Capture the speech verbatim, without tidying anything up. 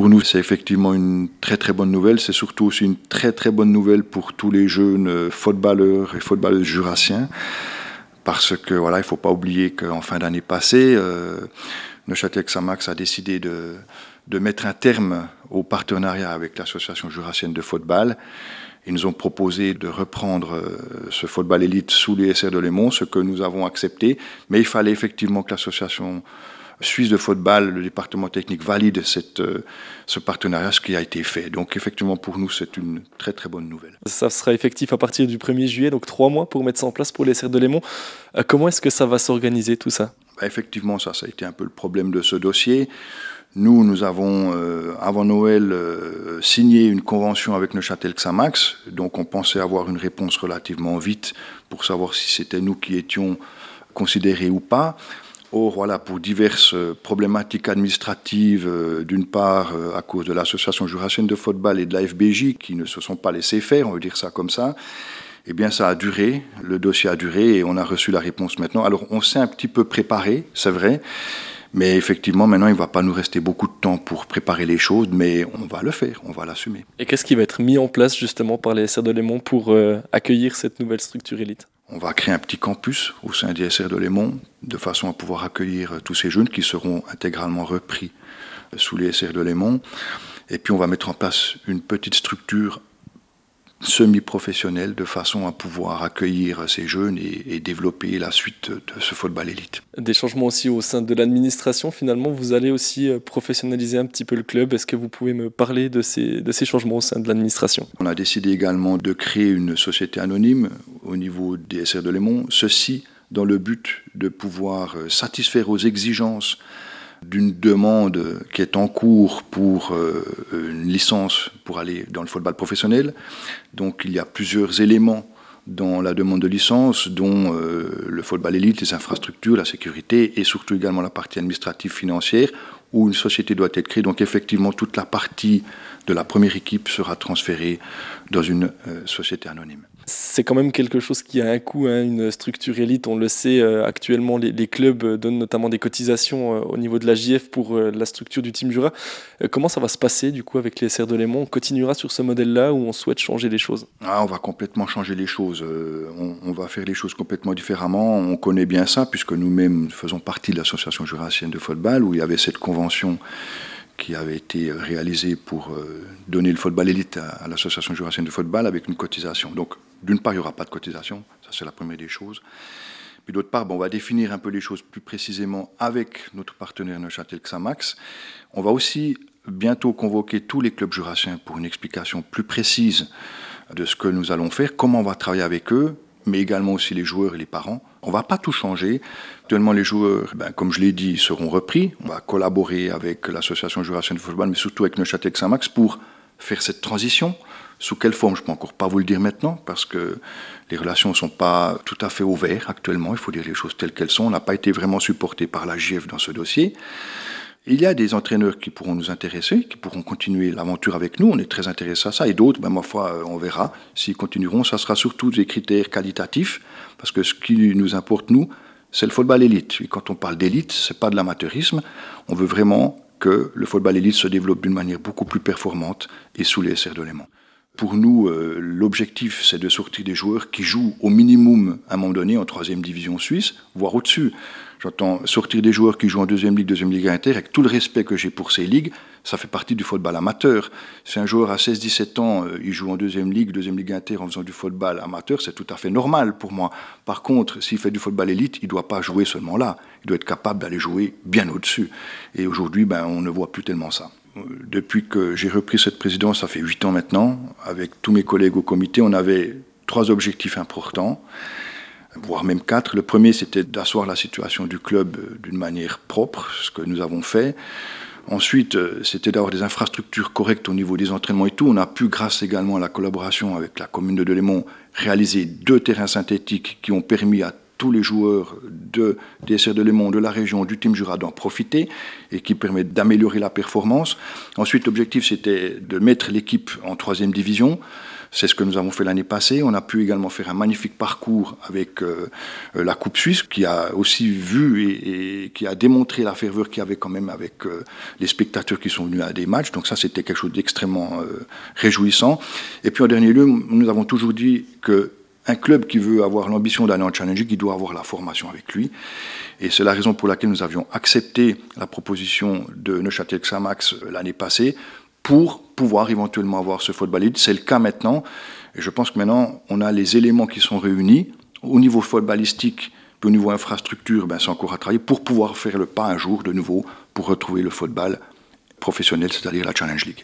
pour nous, c'est effectivement une très très bonne nouvelle. C'est surtout aussi une très très bonne nouvelle pour tous les jeunes footballeurs et footballeuses jurassiens. Parce que voilà, il ne faut pas oublier qu'en fin d'année passée, euh, Neuchâtel-Xamax a décidé de, de mettre un terme au partenariat avec l'association jurassienne de football. Ils nous ont proposé de reprendre euh, ce football élite sous les S R de Lémont, ce que nous avons accepté. Mais il fallait effectivement que l'association suisse de football, le département technique, valide cette, euh, ce partenariat, ce qui a été fait. Donc effectivement, pour nous, c'est une très très bonne nouvelle. Ça sera effectif à partir du premier juillet, donc trois mois pour mettre ça en place pour les S R de Lémont. Euh, comment est-ce que ça va s'organiser tout ça ? Bah, effectivement, ça, ça a été un peu le problème de ce dossier. Nous, nous avons, euh, avant Noël, euh, signé une convention avec Neuchâtel-Xamax. Donc on pensait avoir une réponse relativement vite pour savoir si c'était nous qui étions considérés ou pas. Or, voilà, pour diverses problématiques administratives, euh, d'une part euh, à cause de l'association jurassienne de football et de la F B J qui ne se sont pas laissés faire, on veut dire ça comme ça, eh bien ça a duré, le dossier a duré et on a reçu la réponse maintenant. Alors on s'est un petit peu préparé, c'est vrai, mais effectivement maintenant il ne va pas nous rester beaucoup de temps pour préparer les choses, mais on va le faire, on va l'assumer. Et qu'est-ce qui va être mis en place justement par les S R de Lémont pour euh, accueillir cette nouvelle structure élite ? On va créer un petit campus au sein des S R de Lémont, de façon à pouvoir accueillir tous ces jeunes qui seront intégralement repris sous les S R de Lémont. Et puis on va mettre en place une petite structure semi-professionnelle de façon à pouvoir accueillir ces jeunes et, et développer la suite de ce football élite. Des changements aussi au sein de l'administration, finalement, vous allez aussi professionnaliser un petit peu le club. Est-ce que vous pouvez me parler de ces, de ces changements au sein de l'administration ? On a décidé également de créer une société anonyme au niveau des S R de Lémont, ceci dans le but de pouvoir satisfaire aux exigences d'une demande qui est en cours pour euh, une licence pour aller dans le football professionnel. Donc il y a plusieurs éléments dans la demande de licence, dont euh, le football élite, les infrastructures, la sécurité et surtout également la partie administrative financière où une société doit être créée. Donc effectivement, toute la partie de la première équipe sera transférée dans une euh, société anonyme. C'est quand même quelque chose qui a un coût, hein, une structure élite. On le sait, euh, actuellement, les, les clubs donnent notamment des cotisations euh, au niveau de la J F pour euh, la structure du Team Jura. Euh, comment ça va se passer du coup avec les S R de Lémont ? On continuera sur ce modèle-là ou on souhaite changer les choses ? Ah, on va complètement changer les choses. Euh, on, on va faire les choses complètement différemment. On connaît bien ça puisque nous-mêmes faisons partie de l'association jurassienne de football où il y avait cette convention qui avait été réalisée pour euh, donner le football élite à, à l'association jurassienne de football avec une cotisation. Donc, d'une part, il n'y aura pas de cotisation, ça c'est la première des choses. Puis d'autre part, bon, on va définir un peu les choses plus précisément avec notre partenaire Neuchâtel-Xamax. On va aussi bientôt convoquer tous les clubs jurassiens pour une explication plus précise de ce que nous allons faire, comment on va travailler avec eux, mais également aussi les joueurs et les parents. On ne va pas tout changer. Actuellement, les joueurs, ben, comme je l'ai dit, seront repris. On va collaborer avec l'association jurassienne de football, mais surtout avec Neuchâtel-Xamax pour faire cette transition. Sous quelle forme, je ne peux encore pas vous le dire maintenant, parce que les relations ne sont pas tout à fait ouvertes actuellement. Il faut dire les choses telles qu'elles sont. On n'a pas été vraiment supporté par la J F dans ce dossier. Il y a des entraîneurs qui pourront nous intéresser, qui pourront continuer l'aventure avec nous. On est très intéressés à ça. Et d'autres, ben, ma foi, on verra. S'ils continueront, ça sera surtout des critères qualitatifs, parce que ce qui nous importe, nous, c'est le football élite. Et quand on parle d'élite, ce n'est pas de l'amateurisme. On veut vraiment que le football élite se développe d'une manière beaucoup plus performante et sous les S R de Lémont. Pour nous, euh, l'objectif, c'est de sortir des joueurs qui jouent au minimum, à un moment donné, en troisième division suisse, voire au-dessus. J'entends sortir des joueurs qui jouent en deuxième ligue, deuxième ligue inter, avec tout le respect que j'ai pour ces ligues, ça fait partie du football amateur. Si un joueur à seize dix-sept ans, euh, il joue en deuxième ligue, deuxième ligue inter, en faisant du football amateur, c'est tout à fait normal pour moi. Par contre, s'il fait du football élite, il ne doit pas jouer seulement là. Il doit être capable d'aller jouer bien au-dessus. Et aujourd'hui, ben, on ne voit plus tellement ça. Depuis que j'ai repris cette présidence, ça fait huit ans maintenant, avec tous mes collègues au comité, on avait trois objectifs importants, voire même quatre. Le premier, c'était d'asseoir la situation du club d'une manière propre, ce que nous avons fait. Ensuite, c'était d'avoir des infrastructures correctes au niveau des entraînements et tout. On a pu, grâce également à la collaboration avec la commune de Delémont, réaliser deux terrains synthétiques qui ont permis à tous les joueurs de, des S R de Lémont, de la région, du Team Jura d'en profiter et qui permettent d'améliorer la performance. Ensuite, l'objectif, c'était de mettre l'équipe en troisième division, C'est ce que nous avons fait l'année passée. On a pu également faire un magnifique parcours avec euh, la Coupe Suisse, qui a aussi vu et, et qui a démontré la ferveur qu'il y avait quand même avec euh, les spectateurs qui sont venus à des matchs. Donc ça, c'était quelque chose d'extrêmement euh, réjouissant. Et puis en dernier lieu, nous avons toujours dit qu'un club qui veut avoir l'ambition d'aller en Challenge League, il doit avoir la formation avec lui. Et c'est la raison pour laquelle nous avions accepté la proposition de Neuchâtel Xamax l'année passée, pour pouvoir éventuellement avoir ce football elite. C'est le cas maintenant. Et je pense que maintenant, on a les éléments qui sont réunis. Au niveau footballistique, puis au niveau infrastructure, ben, c'est encore à travailler pour pouvoir faire le pas un jour de nouveau pour retrouver le football professionnel, c'est-à-dire la Challenge League.